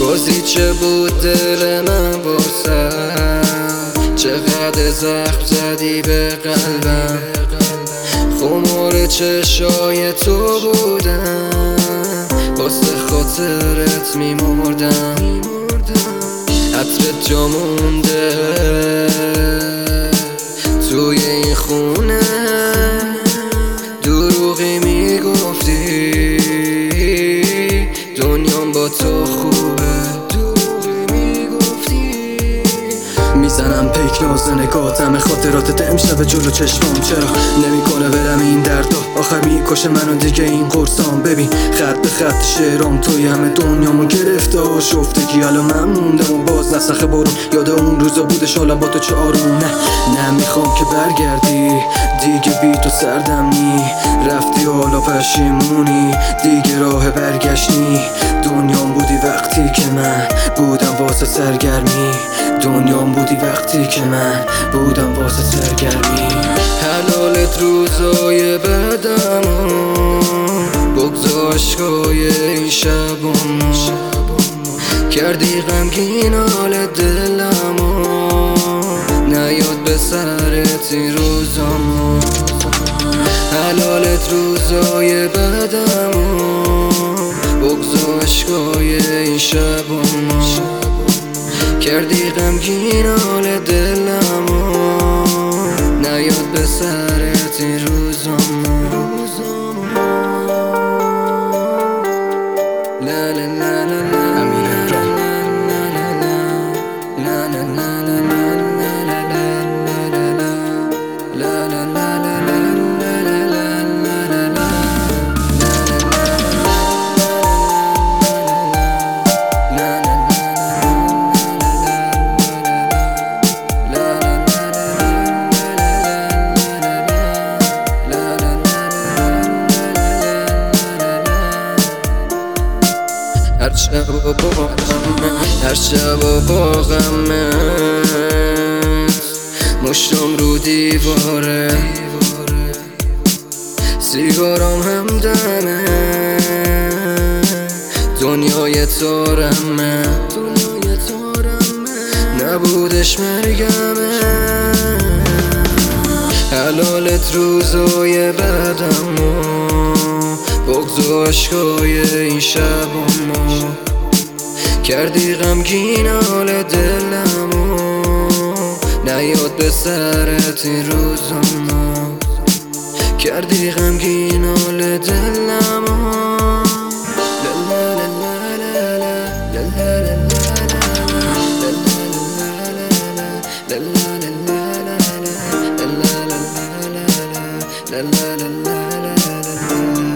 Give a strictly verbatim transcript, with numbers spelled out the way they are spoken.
بازی چه بود دل من واسه، چقدر زخم زدی به قلبم. خمار چشای تو بودم، واسه خاطرت میمردم. عطرت جا مونده توی این خونه، دروغی میگفتی دنیام با تو خوبه. دروغی میگفتی میزنم پیک ناز نگاتم، خاطراتت امشب جلو چشمام. چرا نمیکنه برم این دردا، آخر میکشه منو دیگه این قرصام. ببین خط به خط شعرام، توی همه دنیامو گرفته و شفتگی. الان من موندم و باز نسخه برون، یاد اون روزا بودش حالا با تو چه آروم. نه نمیخوام که برگردی دیگه، بی تو سردم نی. رفتی حالا پشیمونی، دیگه راه برگشتی. دنیام بودی وقتی که من بودم واسه سرگرمی. دنیام بودی وقتی که من بودم واسه سرگرمی. حلالت روزای بدم بگذار عشقای این شبم، کردی غمگین حال دلمو، نیاد به سرت این روزامو. حلالت روزای بدم بگذار عشقای این شبم، کردی غمگین حال دلمو، نیاد به سرت این روزامو. لا لا لا لا لا امین امران. لا لا لا لا لا لا هر شب و با هر شب و با غمت مشتم رو دیواره، سیگارم هم دمه، دنیای تارمه، نبودش مرگمه. حلالت روزای بدمو بگذار عشقای این شبامو، کردی غمگین حال دلمو، نیاد به سرت این روزامو، کردی غمگین حال دلمو. La la la la la la la la la la la la la.